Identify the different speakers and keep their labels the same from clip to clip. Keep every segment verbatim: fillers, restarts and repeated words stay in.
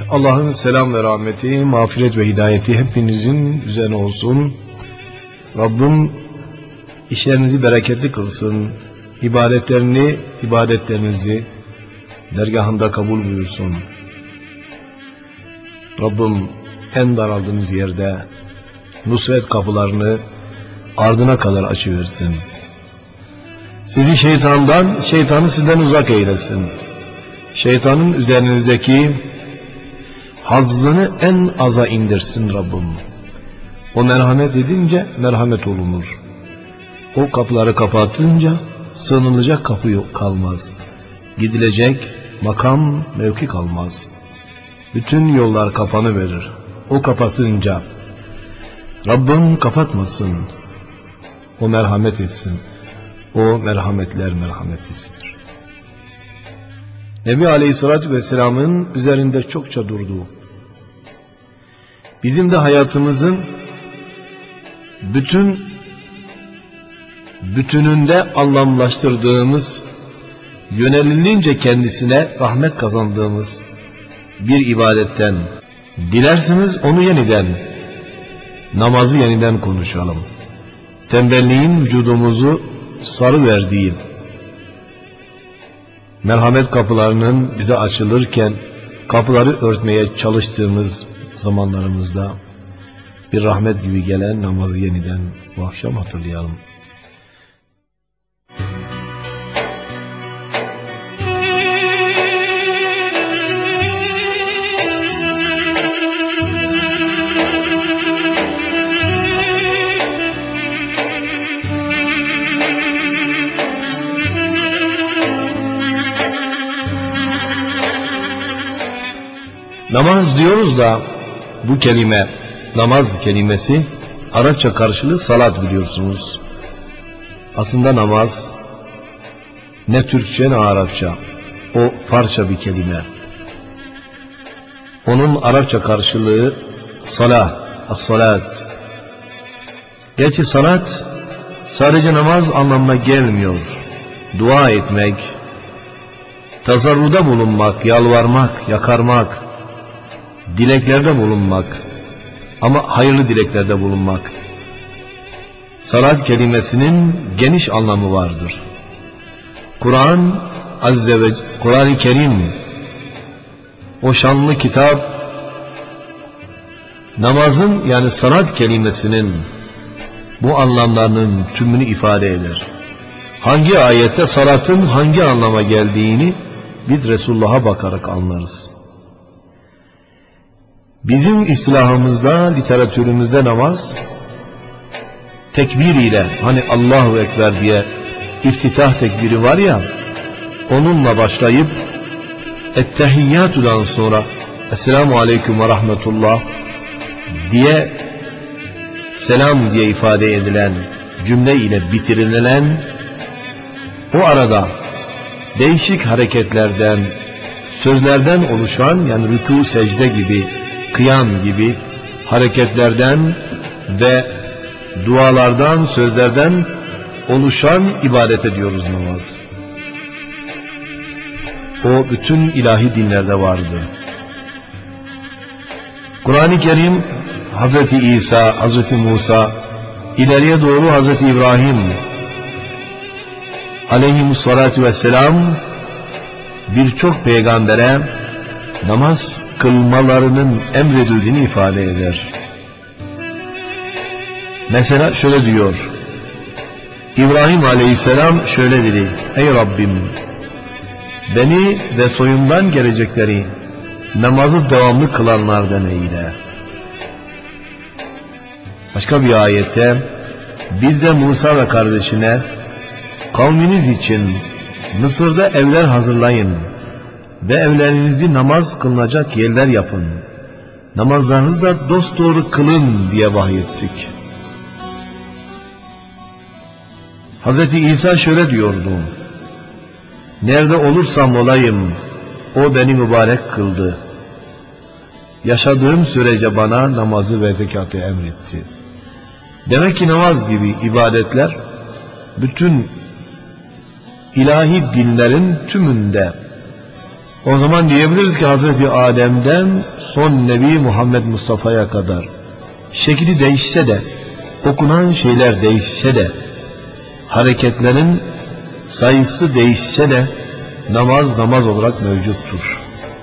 Speaker 1: Allah'ın selam ve rahmeti, mağfiret ve hidayeti hepinizin üzerine olsun. Rabbim işlerinizi bereketli kılsın. İbadetlerini, ibadetlerinizi dergahında kabul buyursun. Rabbim en daraldığınız yerde nusret kapılarını ardına kadar açıversin. Sizi şeytandan, şeytanı sizden uzak eylesin. Şeytanın üzerinizdeki hazzını en aza indirsin Rabbim. O merhamet edince merhamet olunur. O kapıları kapatınca sığınılacak kapı yok, kalmaz. Gidilecek makam, mevki kalmaz. Bütün yollar kapanıverir. O kapatınca Rabbim kapatmasın. O merhamet etsin. O merhametler merhametlisidir. Nebi Aleyhisselatü Vesselam'ın üzerinde çokça durduğu, bizim de hayatımızın bütün bütününde anlamlaştırdığımız, yönelilince kendisine rahmet kazandığımız bir ibadetten, dilerseniz onu yeniden, namazı yeniden konuşalım. Tembelliğin vücudumuzu sarıverdiği, merhamet kapılarının bize açılırken kapıları örtmeye çalıştığımız zamanlarımızda bir rahmet gibi gelen namazı yeniden bu akşam hatırlayalım. Namaz diyoruz da bu kelime, namaz kelimesi Arapça karşılığı salat biliyorsunuz. Aslında namaz ne Türkçe ne Arapça. O Farsça bir kelime. Onun Arapça karşılığı salah, as-salat. Gerçi salat sadece namaz anlamına gelmiyor. Dua etmek, tazarruda bulunmak, yalvarmak, yakarmak, dileklerde bulunmak, ama hayırlı dileklerde bulunmak. Salat kelimesinin geniş anlamı vardır. Kur'an Azze ve Kur'an-ı Kerim, o şanlı kitap, namazın yani salat kelimesinin bu anlamlarının tümünü ifade eder. Hangi ayette salatın hangi anlama geldiğini biz Resulullah'a bakarak anlarız. Bizim istilahımızda, literatürümüzde namaz tekbir ile, hani Allahu Ekber diye iftitah tekbiri var ya, onunla başlayıp ettehiyyatudan sonra Esselamu Aleyküm ve Rahmetullah diye selam diye ifade edilen cümle ile bitirilen, o arada değişik hareketlerden, sözlerden oluşan, yani rükû, secde gibi, kıyam gibi hareketlerden ve dualardan, sözlerden oluşan ibadet ediyoruz namaz. O bütün ilahi dinlerde vardı. Kur'an-ı Kerim Hazreti İsa, Hazreti Musa, ileriye doğru Hazreti İbrahim aleyhimussalatu vesselam birçok peygambere namaz kılmalarının emredildiğini ifade eder. Mesela şöyle diyor, İbrahim aleyhisselam şöyle dedi: ey Rabbim, beni ve soyumdan gelecekleri namazı devamlı kılanlardan eyle. Başka bir ayette, biz de Musa ve kardeşine, kavminiz için Mısır'da evler hazırlayın ve evlerinizi namaz kılınacak yerler yapın, namazlarınızı da dosdoğru kılın diye vahyettik. Hazreti İsa şöyle diyordu: nerede olursam olayım o beni mübarek kıldı. Yaşadığım sürece bana namazı ve zekatı emretti. Demek ki namaz gibi ibadetler bütün ilahi dinlerin tümünde O zaman diyebiliriz ki Hazreti Adem'den son Nebi Muhammed Mustafa'ya kadar şekli değişse de, okunan şeyler değişse de, hareketlerin sayısı değişse de namaz namaz olarak mevcuttur.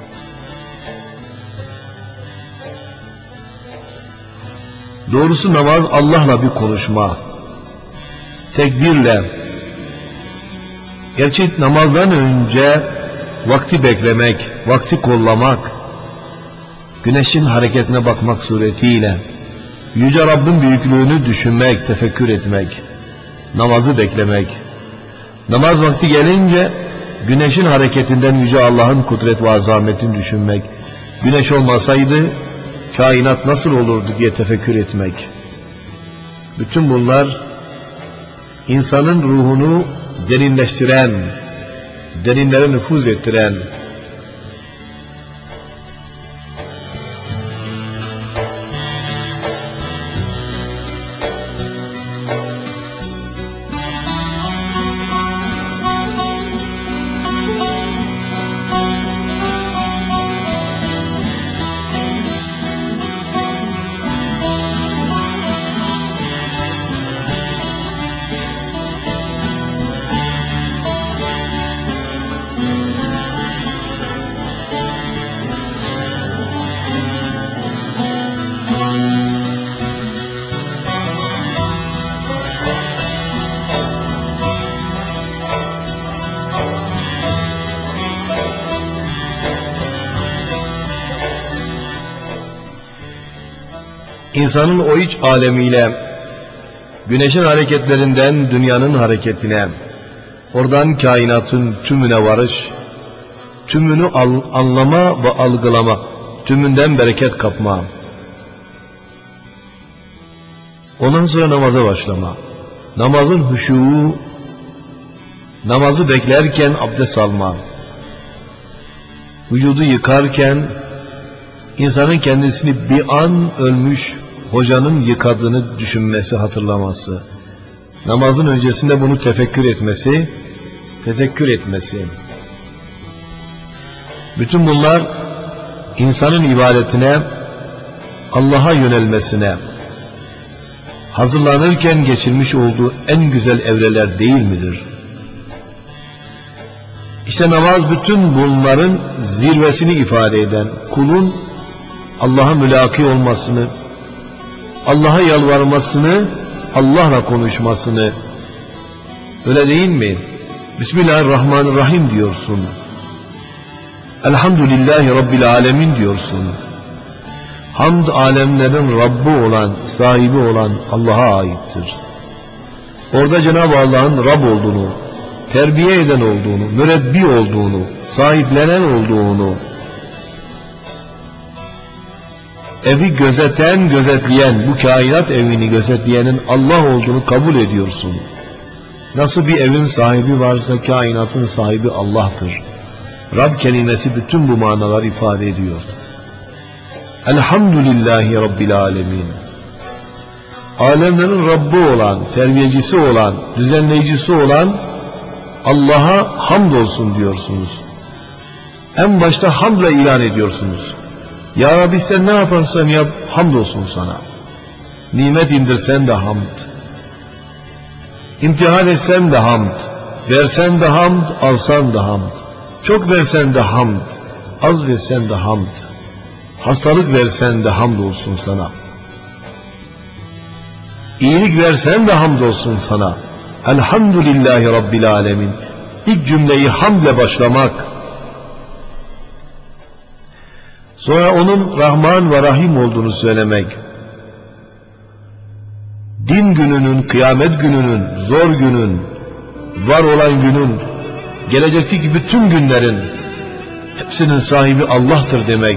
Speaker 1: Doğrusu namaz Allah'la bir konuşma, tekbirle. Gerçi namazdan önce vakti beklemek, vakti kollamak, güneşin hareketine bakmak suretiyle Yüce Rabbin büyüklüğünü düşünmek, tefekkür etmek, namazı beklemek. Namaz vakti gelince güneşin hareketinden Yüce Allah'ın kudret ve azametini düşünmek, güneş olmasaydı kainat nasıl olurdu diye tefekkür etmek. Bütün bunlar insanın ruhunu derinleştiren, derinlere nüfuz ettiren, İnsanın o iç alemiyle, güneşin hareketlerinden dünyanın hareketine, oradan kainatın tümüne varış, tümünü al, anlama ve algılama, tümünden bereket kapma. Ondan sonra namaza başlama. Namazın huşuğu, namazı beklerken abdest alma. Vücudu yıkarken insanın kendisini bir an ölmüş hocanın yıkadığını düşünmesi, hatırlaması. Namazın öncesinde bunu tefekkür etmesi, tezekkür etmesi. Bütün bunlar insanın ibadetine, Allah'a yönelmesine, hazırlanırken geçirmiş olduğu en güzel evreler değil midir? İşte namaz bütün bunların zirvesini ifade eden, kulun Allah'a mülaki olmasını, Allah'a yalvarmasını, Allah'la konuşmasını, öyle değil mi? Bismillahirrahmanirrahim diyorsun. Elhamdülillahi Rabbil alemin diyorsun. Hamd alemlerin Rabbi olan, sahibi olan Allah'a aittir. Orada Cenab-ı Allah'ın Rab olduğunu, terbiye eden olduğunu, mürebbi olduğunu, sahiplenen olduğunu, evi gözeten, gözetleyen, bu kainat evini gözetleyenin Allah olduğunu kabul ediyorsun. Nasıl bir evin sahibi varsa kainatın sahibi Allah'tır. Rab kelimesi bütün bu manaları ifade ediyor. Elhamdülillahi Rabbil alemin. Alemlerin Rabbi olan, terbiyecisi olan, düzenleyicisi olan Allah'a hamdolsun diyorsunuz. En başta hamdla ilan ediyorsunuz. Ya Rabbi sen ne yaparsan yap, hamdolsun sana. Nimet indirsen de hamd. İmtihan etsen de hamd. Versen de hamd, alsan da hamd. Çok versen de hamd. Az versen de hamd. Hastalık versen de hamdolsun sana. İyilik versen de hamdolsun sana. Elhamdülillahi Rabbil alemin. İlk cümleyi hamdle başlamak. Sonra onun Rahman ve Rahim olduğunu söylemek. Din gününün, kıyamet gününün, zor günün, var olan günün, gelecekteki bütün günlerin hepsinin sahibi Allah'tır demek.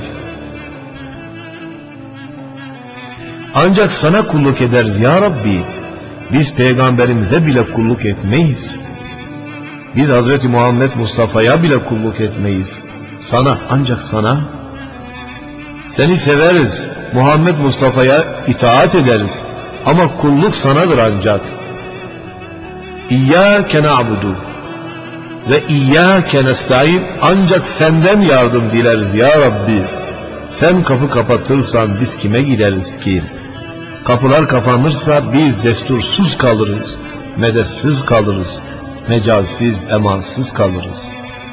Speaker 1: Ancak sana kulluk ederiz ya Rabbi. Biz peygamberimize bile kulluk etmeyiz. Biz Hazreti Muhammed Mustafa'ya bile kulluk etmeyiz. Sana, ancak sana. Seni severiz. Muhammed Mustafa'ya itaat ederiz. Ama kulluk sanadır ancak. İyyâke na'budu. ve İyyâke nestaîn, ancak senden yardım dileriz ya Rabbi. Sen kapı kapatırsan biz kime gideriz ki? Kapılar kapanırsa biz destursuz kalırız, medetsiz kalırız, mecalsiz, emansız kalırız.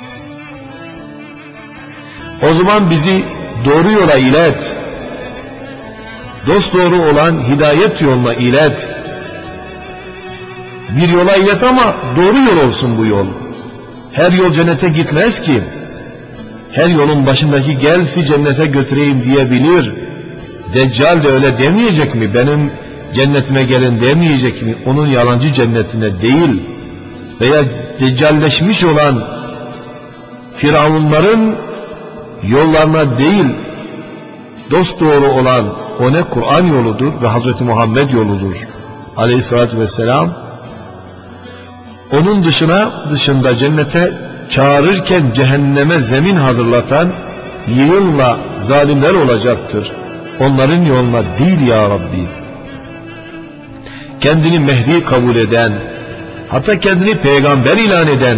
Speaker 1: O zaman bizi doğru yola ilet, dosdoğru olan hidayet yoluna ilet. Bir yola ilet ama doğru yol olsun bu yol. Her yol cennete gitmez ki. Her yolun başındaki gelsi cennete götüreyim diyebilir. Deccal de öyle demeyecek mi? Benim cennetime gelin demeyecek mi? Onun yalancı cennetine değil. Veya deccalleşmiş olan firavunların yollarına değil, dosdoğru olan o ne? Kur'an yoludur ve Hazreti Muhammed yoludur aleyhissalatü vesselam. Onun dışına dışında cennete çağırırken cehenneme zemin hazırlatan yığınla zalimler olacaktır. Onların yoluna değil ya Rabbi. Kendini Mehdi kabul eden, hatta kendini peygamber ilan eden,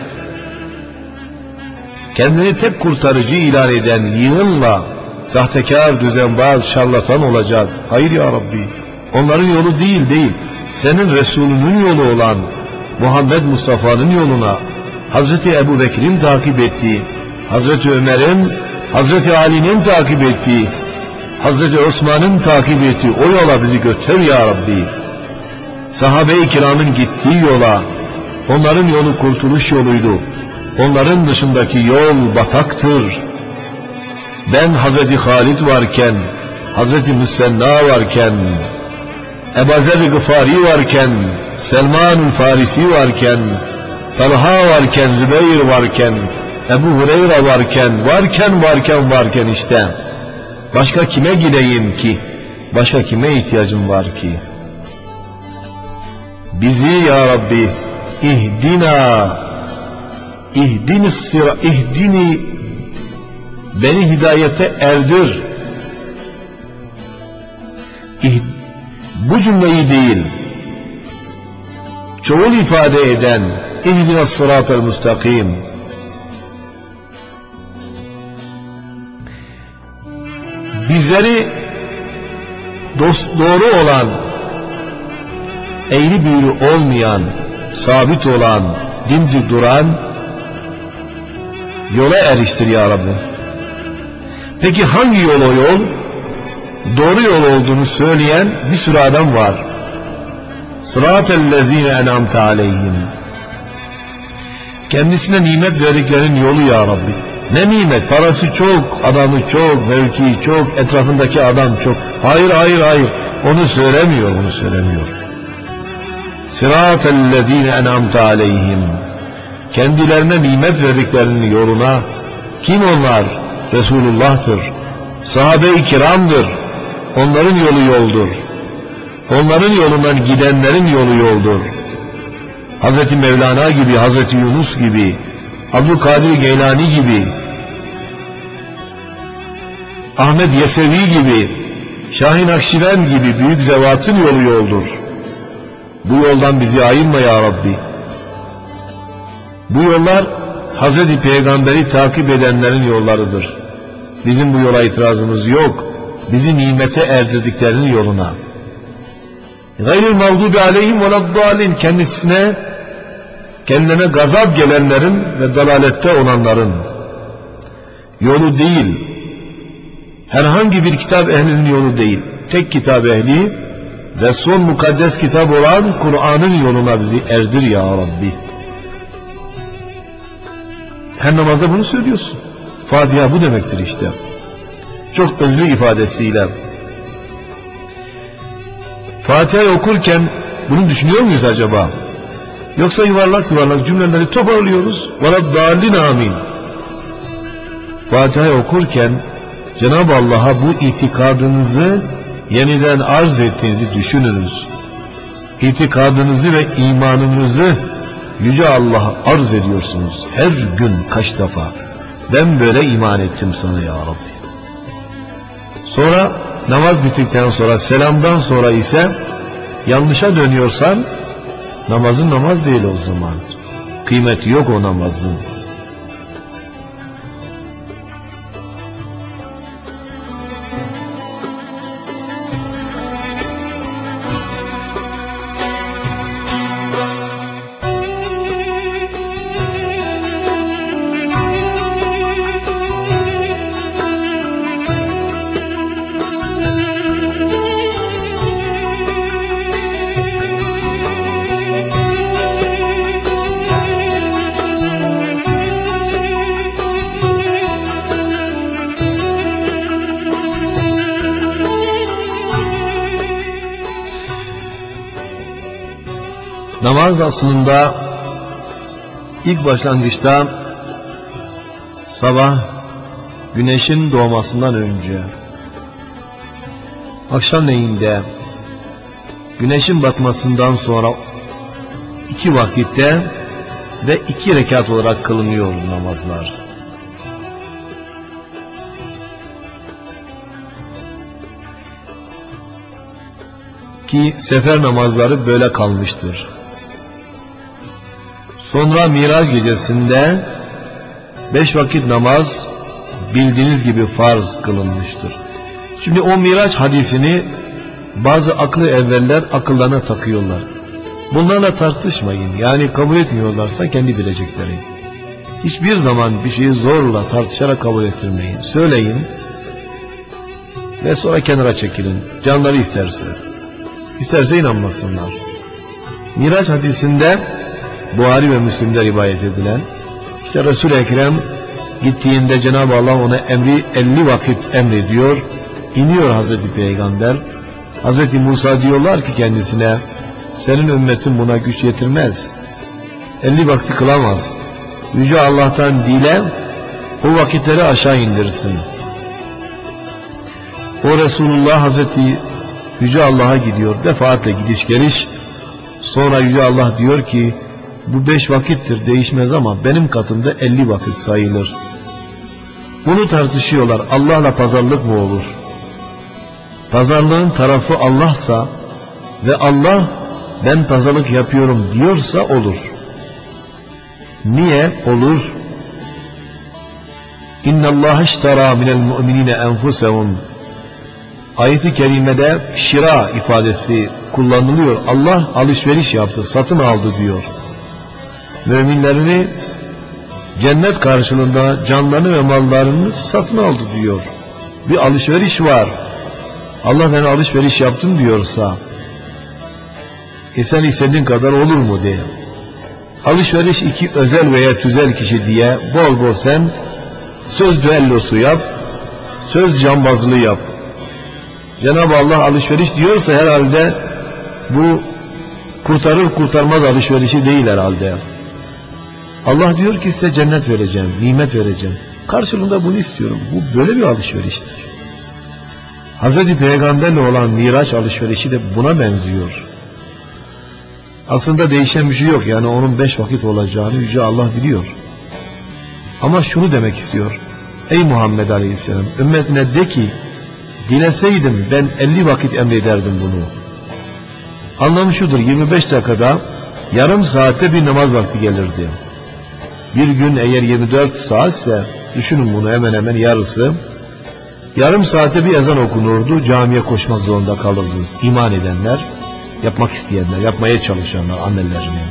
Speaker 1: kendini tek kurtarıcı ilan eden yığınla sahtekar, düzenbaz, şarlatan olacak. Hayır ya Rabbi. Onların yolu değil değil. Senin Resulünün yolu olan Muhammed Mustafa'nın yoluna, Hazreti Ebu Bekir'in takip ettiği, Hazreti Ömer'in, Hazreti Ali'nin takip ettiği, Hazreti Osman'ın takip ettiği o yola bizi götür ya Rabbi. Sahabe-i kiramın gittiği yola, onların yolu kurtuluş yoluydu. Onların dışındaki yol bataktır. Ben Hazreti Halid varken, Hazreti Müsenna varken, Ebu Zer Gıfari varken, Selman-ül Farisi varken, Talha varken, Zübeyir varken, Ebu Hureyre varken, varken varken varken işte. Başka kime gideyim ki? Başka kime ihtiyacım var ki? Bizi ya Rabbi ihdina, ihdini sıra, ihdini, beni hidayete erdir. İh, bu cümleyi değil, çoğul ifade eden ihdina sıratel müstakim, bizleri dost doğru olan, eğri büğrü olmayan, sabit olan, dimdik duran yola eriştir ya Rabbi. Peki hangi yol o yol? Doğru yol olduğunu söyleyen bir sürü adam var. Sıratellezine en'amte aleyhim. Kendisine nimet verdiklerin yolu ya Rabbi. Ne nimet? Parası çok, adamı çok, mevkii çok, etrafındaki adam çok. Hayır, hayır, hayır. Onu söylemiyor, onu söylemiyor. Sıratellezine en'amte aleyhim. Kendilerine nimet verdiklerinin yoluna. Kim onlar? Resulullah'tır. Sahabe-i kiramdır. Onların yolu yoldur. Onların yolundan gidenlerin yolu yoldur. Hazreti Mevlana gibi, Hazreti Yunus gibi, Abdülkadir Geylani gibi, Ahmet Yesevi gibi, Şahin Akşiven gibi büyük zevatın yolu yoldur. Bu yoldan bizi ayırma ya Rabbi. Bu yollar Hazreti Peygamber'i takip edenlerin yollarıdır. Bizim bu yola itirazımız yok. Bizi nimete erdirdiklerinin yoluna. Gayril mağdubi aleyhim veleddâlin, kendisine, kendine gazap gelenlerin ve dalalette olanların yolu değil. Herhangi bir kitap ehlinin yolu değil. Tek kitap ehli ve son mukaddes kitap olan Kur'an'ın yoluna bizi erdir ya Rabbi. Her namazda bunu söylüyorsun. Fatiha bu demektir işte. Çok özlü ifadesiyle. Fatiha'yı okurken bunu düşünüyor muyuz acaba? Yoksa yuvarlak yuvarlak cümleleri toparlıyoruz. Veleddâllin amin. Fatiha'yı okurken Cenab-ı Allah'a bu itikadınızı yeniden arz ettiğinizi düşününüz. İtikadınızı ve imanınızı Yüce Allah'a arz ediyorsunuz. Her gün kaç defa. Ben böyle iman ettim sana ya Rabbi. Sonra namaz bittikten sonra, selamdan sonra ise yanlışa dönüyorsan namazın namaz değil o zaman. kıymeti yok o namazın. Namaz aslında ilk başlangıçta sabah güneşin doğmasından önce, akşamleyinde güneşin batmasından sonra iki vakitte ve iki rekat olarak kılınıyor namazlar. Ki sefer namazları böyle kalmıştır. Sonra Miraç gecesinde beş vakit namaz bildiğiniz gibi farz kılınmıştır. Şimdi o Miraç hadisini bazı aklı evveller akıllarına takıyorlar. Bunlarla tartışmayın. Yani kabul etmiyorlarsa kendi bilecekleri. Hiçbir zaman bir şeyi zorla tartışarak kabul ettirmeyin. Söyleyin ve sonra kenara çekilin. Canları isterse. İsterse inanmasınlar. Miraç hadisinde Buhari ve Müslim'de rivayet edilen, işte Resul-i Ekrem gittiğinde Cenab-ı Allah ona emri elli vakit emrediyor. İniyor Hazreti Peygamber. Hazreti Musa diyorlar ki kendisine, senin ümmetin buna güç yetirmez. elli vakti kılamaz. Yüce Allah'tan dile, o vakitleri aşağı indirsin. O Resulullah Hazreti Yüce Allah'a gidiyor. Defaatle gidiş geliş. Sonra Yüce Allah diyor ki, bu beş vakittir değişmez ama benim katımda elli vakit sayılır. Bunu tartışıyorlar. Allah'la pazarlık mı olur? Pazarlığın tarafı Allah'sa ve Allah ben pazarlık yapıyorum diyorsa olur. Niye olur? İnna Allah iştara minel mu'minine enfusehum. Ayet-i kerimede şira ifadesi kullanılıyor. Allah alışveriş yaptı, satın aldı diyor. Müminlerini cennet karşılığında canlarını ve mallarını satın aldı diyor. Bir alışveriş var. Allah ben alışveriş yaptım diyorsa, e sen istediğin kadar olur mu diye. Alışveriş iki özel veya tüzel kişi diye bol bol sen söz düellosu yap, söz cambazlığı yap. Cenab-ı Allah alışveriş diyorsa herhalde bu kurtarır kurtarmaz alışverişi değil herhalde. Allah diyor ki size cennet vereceğim, nimet vereceğim. Karşılığında bunu istiyorum. Bu böyle bir alışveriştir. Hazreti Peygamberle olan Miraç alışverişi de buna benziyor. Aslında değişen bir şey yok. Yani onun beş vakit olacağını Yüce Allah biliyor. Ama şunu demek istiyor. Ey Muhammed Aleyhisselam, ümmetine de ki, dileseydim ben elli vakit emrederdim bunu. Anlamı şudur, yirmi beş dakikada yarım saatte bir namaz vakti gelirdi. Bir gün eğer yirmi dört saatse, düşünün bunu hemen hemen yarısı, yarım saate bir ezan okunurdu, camiye koşmak zorunda kalırdınız. İman edenler, yapmak isteyenler, yapmaya çalışanlar, annelerini.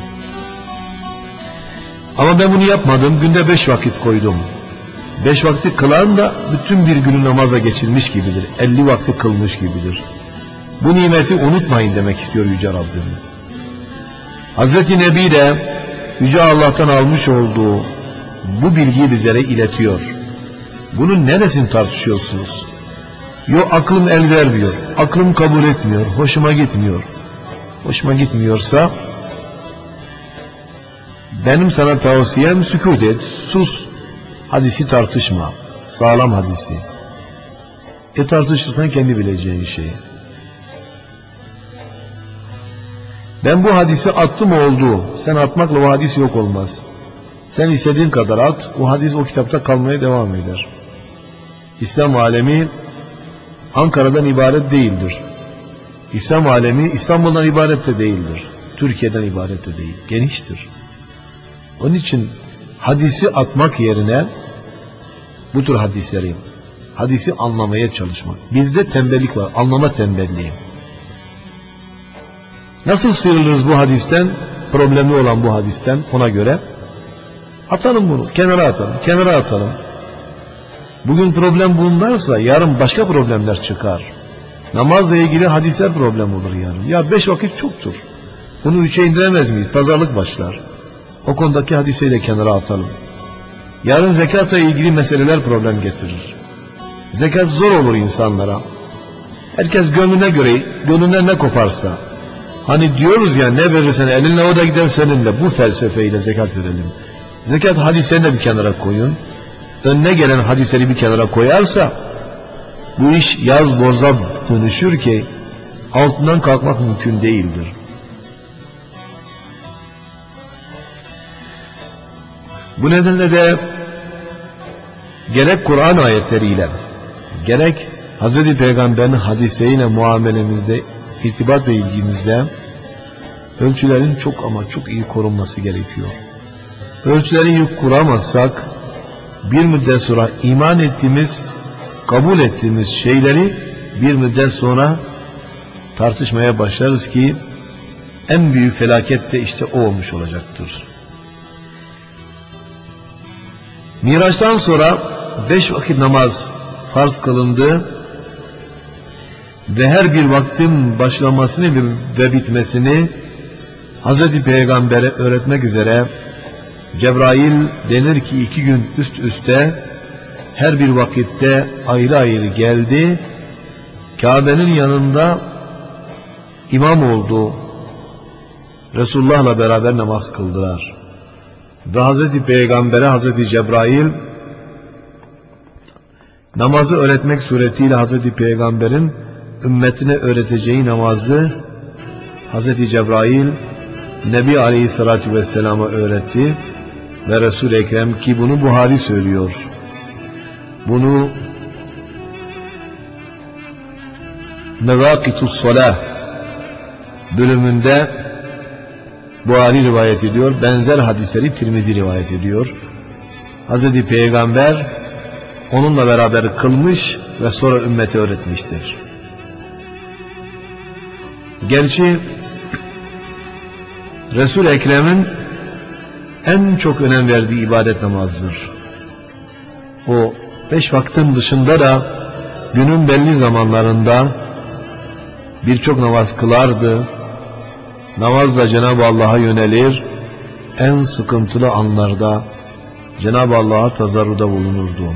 Speaker 1: Ama ben bunu yapmadım, günde beş vakit koydum. Beş vakti kılan da bütün bir günü namaza geçirmiş gibidir. Elli vakti kılmış gibidir. Bu nimeti unutmayın demek istiyor Yüce Rabbim. Hazreti Nebi de Yüce Allah'tan almış olduğu bu bilgiyi bizlere iletiyor. Bunun neresini tartışıyorsunuz? Yo aklım el vermiyor, aklım kabul etmiyor, hoşuma gitmiyor. Hoşuma gitmiyorsa benim sana tavsiyem sükût et, sus. Hadisi tartışma, sağlam hadisi. E tartışırsan kendi bileceğin şey. Ben bu hadisi attım oldu. Sen atmakla o hadis yok olmaz. Sen istediğin kadar at, o hadis o kitapta kalmaya devam eder. İslam alemi Ankara'dan ibaret değildir. İslam alemi İstanbul'dan ibaret de değildir. Türkiye'den ibaret de değil. Geniştir. Onun için hadisi atmak yerine bu tür hadisleri, hadisi anlamaya çalışmak. Bizde tembellik var, anlama tembelliği. Nasıl sıyrılırız bu hadisten, problemli olan bu hadisten? Ona göre atalım bunu, kenara atalım, kenara atalım. Bugün problem bunlarsa yarın başka problemler çıkar. Namazla ilgili hadisler problem olur yarın. Ya beş vakit çoktur. Bunu üçe indiremez miyiz? Pazarlık başlar. O konudaki hadisleri de kenara atalım. Yarın zekatla ilgili meseleler problem getirir. Zekat zor olur insanlara. Herkes gönlüne göre, gönlünden ne koparsa. Hani diyoruz ya, ne verirsen elinle o da gider seninle. Bu felsefeyle zekat verelim. Zekat hadislerini de bir kenara koyun. Önüne gelen hadisleri bir kenara koyarsa bu iş yaz boza dönüşür ki altından kalkmak mümkün değildir. Bu nedenle de gerek Kur'an ayetleriyle gerek Hz. Peygamber'in hadisleriyle muamelemizde, irtibat ve ilgimizde ölçülerin çok ama çok iyi korunması gerekiyor. Ölçüleri iyi kuramazsak bir müddet sonra iman ettiğimiz, kabul ettiğimiz şeyleri bir müddet sonra tartışmaya başlarız ki en büyük felaket de işte o olmuş olacaktır. Miraç'tan sonra beş vakit namaz farz kılındı ve her bir vaktin başlamasını ve bitmesini Hz. Peygamber'e öğretmek üzere Cebrail denir ki iki gün üst üste her bir vakitte ayrı ayrı geldi. Kabe'nin yanında imam oldu. Resulullah'la beraber namaz kıldılar. Ve Hz. Peygamber'e Hz. Cebrail namazı öğretmek suretiyle Hz. Peygamber'in ümmetine öğreteceği namazı Hz. Cebrail Nebi Aleyhisselatü Vesselam'a öğretti ve Resul-i Ekrem, ki bunu Buhari söylüyor, bunu Mevakitus Salah bölümünde Buhari rivayet ediyor, benzer hadisleri Tirmizi rivayet ediyor. Hz. Peygamber onunla beraber kılmış ve sonra ümmete öğretmiştir. Gerçi Resul-i Ekrem'in en çok önem verdiği ibadet namazdır. O beş vaktin dışında da günün belli zamanlarında birçok namaz kılardı. Namazla Cenab-ı Allah'a yönelir, en sıkıntılı anlarda Cenab-ı Allah'a tazarruda bulunurdu.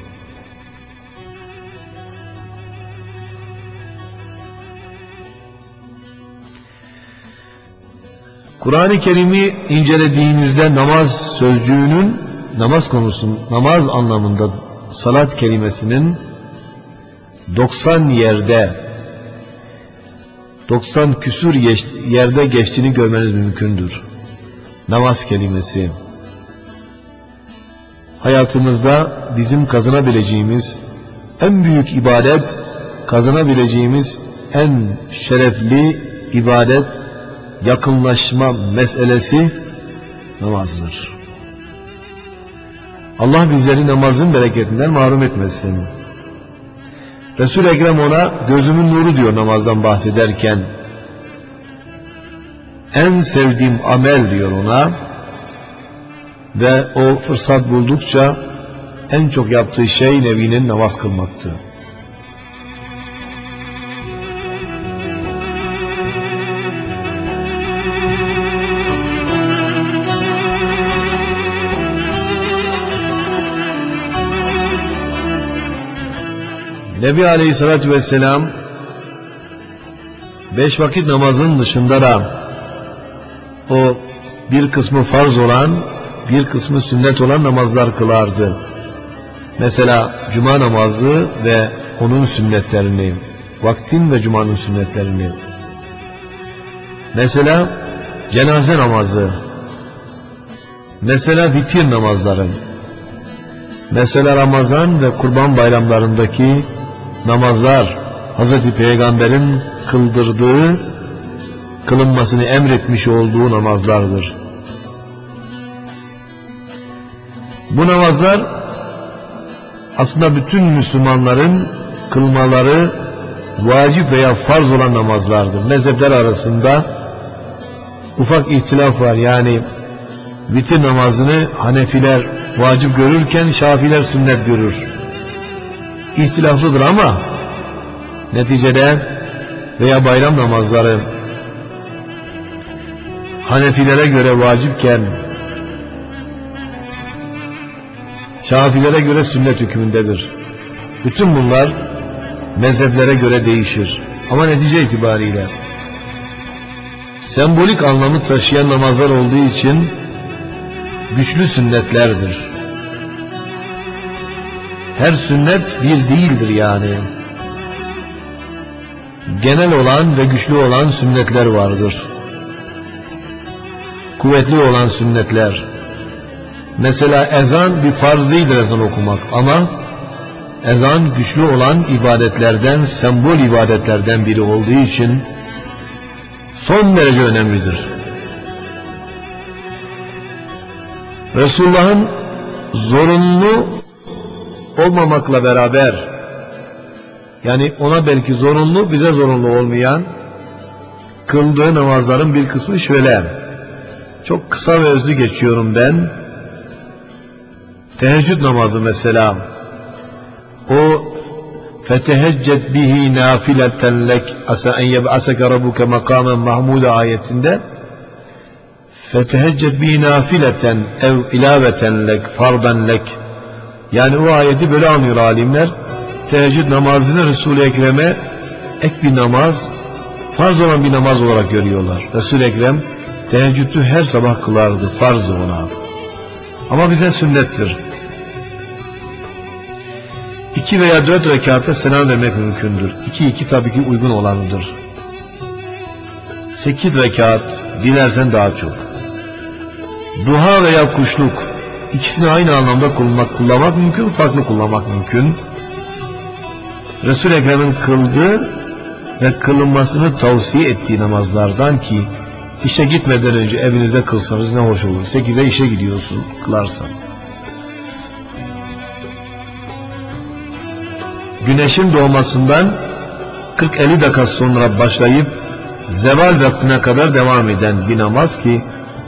Speaker 1: Kur'an-ı Kerim'i incelediğimizde namaz sözcüğünün, namaz konusunun, namaz anlamında salat kelimesinin doksan yerde, doksan küsur yerde geçtiğini görmeniz mümkündür. Namaz kelimesi hayatımızda bizim kazanabileceğimiz en büyük ibadet, kazanabileceğimiz en şerefli ibadet, yakınlaşma meselesi namazdır. Allah bizleri namazın bereketinden mahrum etmesin. Resul-i Ekrem ona gözümün nuru diyor namazdan bahsederken. En sevdiğim amel diyor ona ve o fırsat buldukça en çok yaptığı şey Nebi'nin namaz kılmaktı. Nebi Aleyhisselatü Vesselam beş vakit namazın dışında da o bir kısmı farz olan, bir kısmı sünnet olan namazlar kılardı. Mesela cuma namazı ve onun sünnetlerini, vaktin ve cumanın sünnetlerini. Mesela cenaze namazı, mesela vitir namazları, mesela Ramazan ve Kurban bayramlarındaki namazlar, Hz. Peygamber'in kıldırdığı, kılınmasını emretmiş olduğu namazlardır. Bu namazlar aslında bütün Müslümanların kılmaları vacip veya farz olan namazlardır. Mezhepler arasında ufak ihtilaf var. Yani vitir namazını Hanefiler vacip görürken Şafiler sünnet görür. İhtilaflıdır ama neticede veya bayram namazları Hanefilere göre vacipken Şafilere göre sünnet hükmündedir. Bütün bunlar mezheplere göre değişir. Ama netice itibariyle sembolik anlamı taşıyan namazlar olduğu için güçlü sünnetlerdir. Her sünnet bir değildir yani. Genel olan ve güçlü olan sünnetler vardır. Kuvvetli olan sünnetler. Mesela ezan bir farz değildir ezan okumak ama ezan güçlü olan ibadetlerden, sembol ibadetlerden biri olduğu için son derece önemlidir. Resulullah'ın zorunlu olmamakla beraber, yani ona belki zorunlu, bize zorunlu olmayan kıldığı namazların bir kısmı şöyle. Çok kısa ve özlü geçiyorum ben. Teheccüd namazı mesela. O feteheccet bihi nafileten lek asa en yeb'aseke rabbuke makamen mahmuda ayetinde feteheccet bihi nafileten ev ilaveten lek fardan lek, yani o ayeti böyle anlıyor alimler. Teheccüd namazını Resul-i Ekrem'e ek bir namaz, farz olan bir namaz olarak görüyorlar. Resul-i Ekrem teheccüdü her sabah kılardı, farzdı ona. Ama bize sünnettir. İki veya dört rekatta selam vermek mümkündür. İki iki tabii ki uygun olanıdır. Sekiz rekat, dilersen daha çok. Duha veya kuşluk, ikisini aynı anlamda kullanmak, kullanmak mümkün, farklı kullanmak mümkün. Resul-i Ekrem'in kıldığı ve kılınmasını tavsiye ettiği namazlardan ki işe gitmeden önce evinizde kılsanız ne hoş olur. Sekize işe gidiyorsun, kılarsan. Güneşin doğmasından kırk elli dakika sonra başlayıp zeval vaktine kadar devam eden bir namaz ki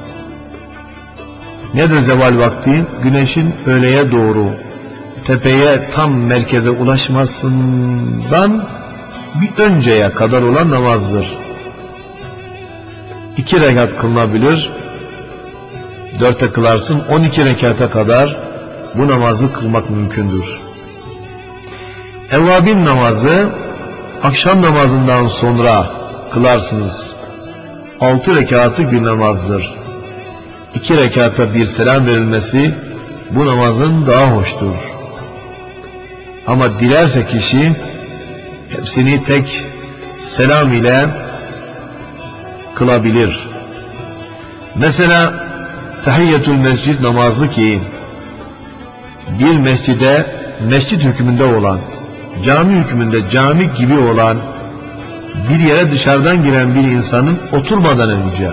Speaker 1: nedir zeval vakti? Güneşin öğleye doğru tepeye tam merkeze ulaşmasından bir önceye kadar olan namazdır. İki rekat kılınabilir, dörtte kılarsın, on iki rekata kadar bu namazı kılmak mümkündür. Evvabin namazı akşam namazından sonra kılarsınız. Altı rekatlık bir namazdır. İki rekata bir selam verilmesi bu namazın daha hoştur. Ama dilerse kişi hepsini tek selam ile kılabilir. Mesela tahiyyetül mescid namazı ki bir mescide mescid hükmünde olan, cami hükmünde cami gibi olan bir yere dışarıdan giren bir insanın oturmadan önce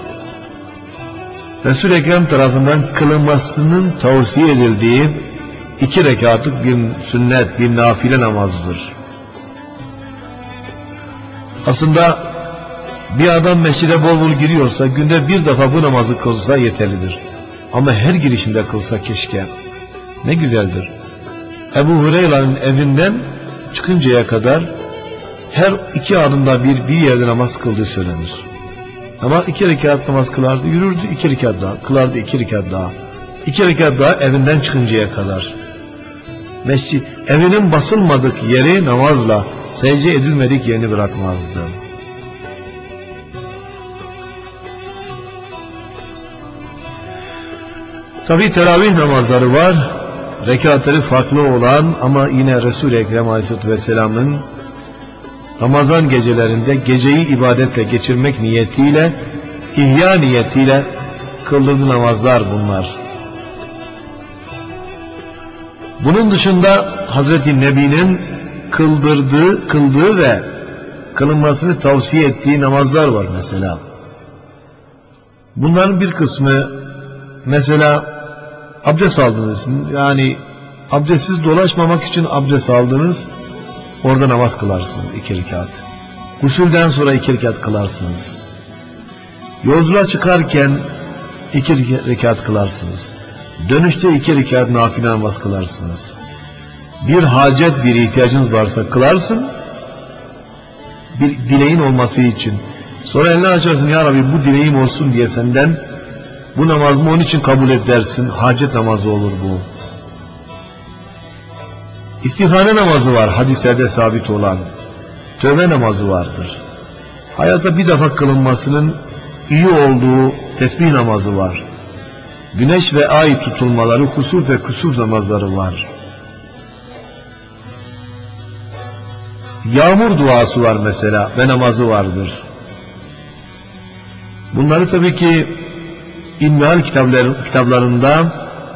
Speaker 1: Resul-i Ekrem tarafından kılınmasının tavsiye edildiği iki rekatlık bir sünnet, bir nafile namazdır. Aslında bir adam mescide bol bol giriyorsa günde bir defa bu namazı kılsa yeterlidir. Ama her girişinde kılsa keşke. Ne güzeldir. Ebu Hureyre'nin evinden çıkıncaya kadar her iki adımda bir bir yerde namaz kıldığı söylenir. Ama iki rekat namaz kılardı, yürürdü, iki rekat daha, kılardı, iki rekat daha. İki rekat daha evinden çıkıncaya kadar. Mescid, evinin basılmadık yeri namazla, secde edilmedik yerini bırakmazdı. Tabi teravih namazları var, rekatları farklı olan ama yine Resul-i Ekrem Aleyhisselatü Vesselam'ın Ramazan gecelerinde geceyi ibadetle geçirmek niyetiyle, ihya niyetiyle kıldırdığı namazlar bunlar. Bunun dışında Hazreti Nebi'nin kıldırdığı, kıldığı ve kılınmasını tavsiye ettiği namazlar var mesela. Bunların bir kısmı mesela abdest aldınız. Yani abdestsiz dolaşmamak için abdest aldınız. Orada namaz kılarsınız iki rekat. Gusülden sonra iki rekat kılarsınız. Yolculuğa çıkarken iki rekat kılarsınız. Dönüşte iki rekat nafile namaz kılarsınız. Bir hacet, bir ihtiyacınız varsa kılarsın. Bir dileğin olması için. Sonra elini açarsın, ya Rabbi bu dileğim olsun diye senden, bu namazımı onun için kabul et dersin. Hacet namazı olur bu. İstihare namazı var, hadislerde sabit olan. Tövbe namazı vardır. Hayata bir defa kılınmasının iyi olduğu tesbih namazı var. Güneş ve ay tutulmaları, husuf ve kusuf namazları var. Yağmur duası var mesela ve namazı vardır. Bunları tabii ki İlmihal kitaplarında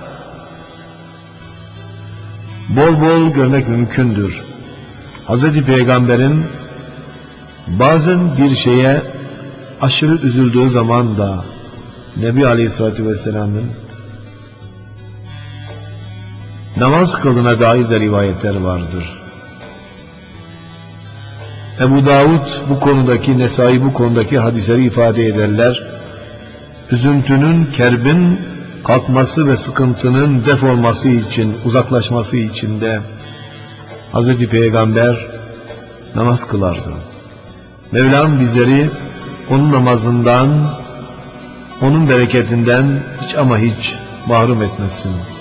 Speaker 1: bol bol görmek mümkündür. Hazreti Peygamber'in bazen bir şeye aşırı üzüldüğü zaman da Nebi Aleyhisselatü Vesselam'ın namaz kıldığına dair de rivayetler vardır. Ebu Davud bu konudaki, Nesai bu konudaki hadisleri ifade ederler. Üzüntünün, kerbin kalkması ve sıkıntının def olması için, uzaklaşması için de Hazreti Peygamber namaz kılardı. Mevlam bizleri onun namazından, onun bereketinden hiç ama hiç mahrum etmesin.